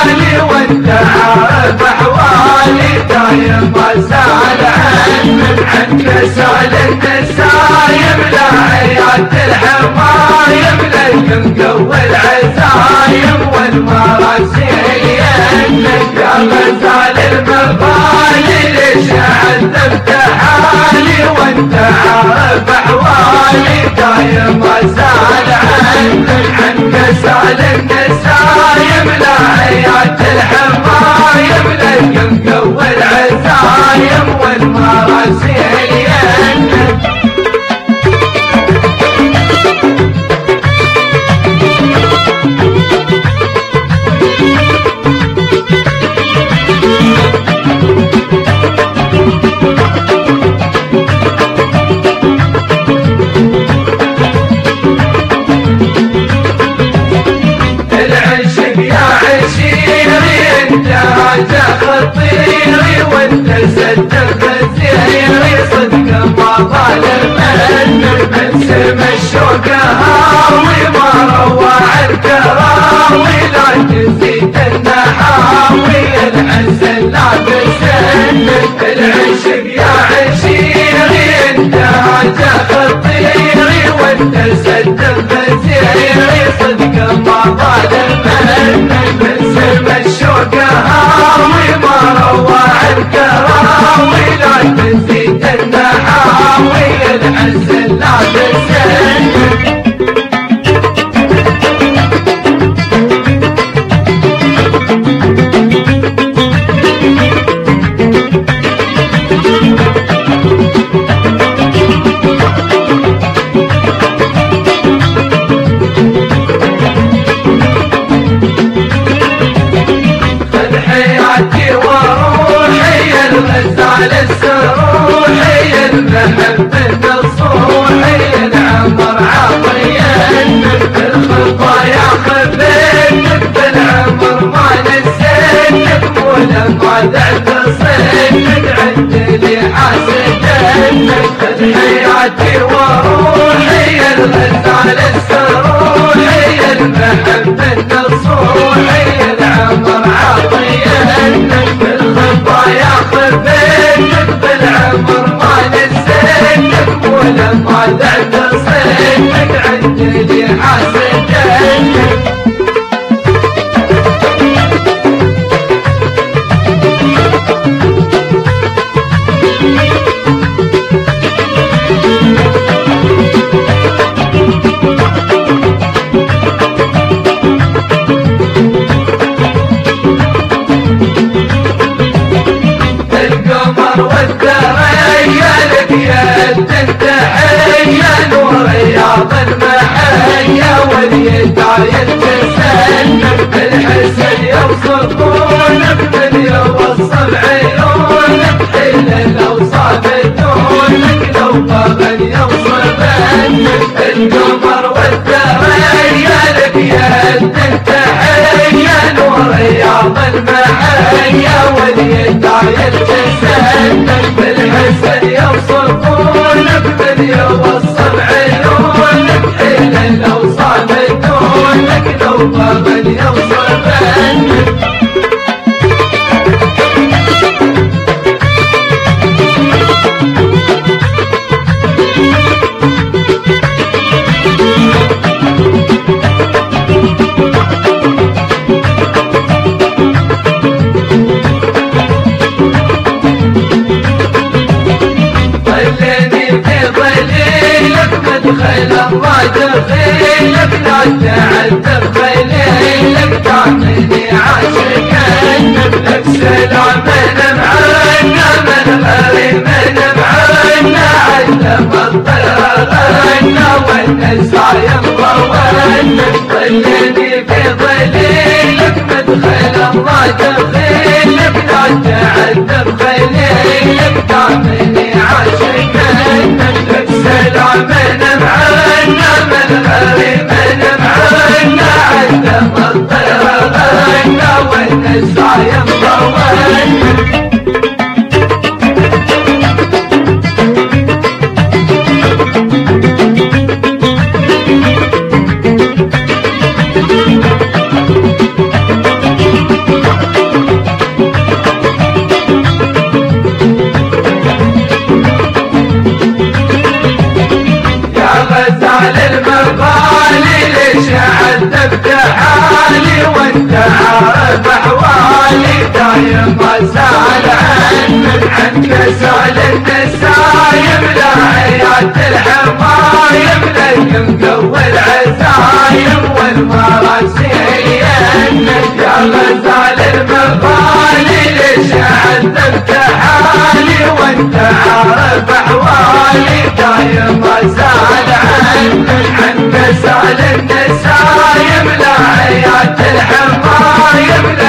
حالي وانت عارف احوالي دايم اسال عنك سال النسايم لعيات الحمايم لكم قوي العزايم والمراسيل يا غزال المبالي ليش عذبت حالي وانت عارف احوالي دايم اسال عنك سال النسايم لعيات الحمايم لكم قوي العزايم والمراسيل خطيري وانت صدق خزيري صدق ما ظالم من سم الشوق هاوي ما روع الكراوي لا تزيد النحاوي الحزن لا تسن العشق يا عشيري انت هاجة خطيري وانت صدق خزيري صدق ما ظالم من سم الشوق هاوي ما روع الكراوي لا تزيد النحاوي الحزن لا تسن غزال السروحي المحب النصوحي العمر عطيا الخطايا خفيتك بالعمر ما نسيتك مو لما ذعت صيتك عندي حاسدتك حياتي وروحي الغزال السروحي المحب النصوحي العمر عطيا الخطايا خفيتك بالعمر ما نسيتك ولما ذعت صيتك عندي حاسدتك رياض المحية واليداية تسنك الحسن يوصفونك من يوصل عيونك إلا لو صابتونك لو طبن يوصل بنك القمر والثريا لك يد تحية ورياض المحية واليداية تسنك الحسن يوصفونك من يوصل عيونك إلا لو صابتونك لو طبن يوصل بنك مدخل الله دخيلك لا تعذب خليلك تعطيني عاشقك لك سلام من معنا من غير من معنا علم الطير غنى والنسايم ضونا ظلني في ظليلك مدخل الله دخيلك لا تعذب خليلك تعطيني عاشقك لك سلام من معنا من غير من معنا علم الطير غنى والنسايم ضونا عارف احوالي دايم اسال عنك سال النسايم لا حياة الحمايم لكم قوي العزايم والمراسيين يا غزال المغالي ليش عذبت حالي وانت عارف احوالي دايم اسال عنك سال النسايم لا حياة الحمايم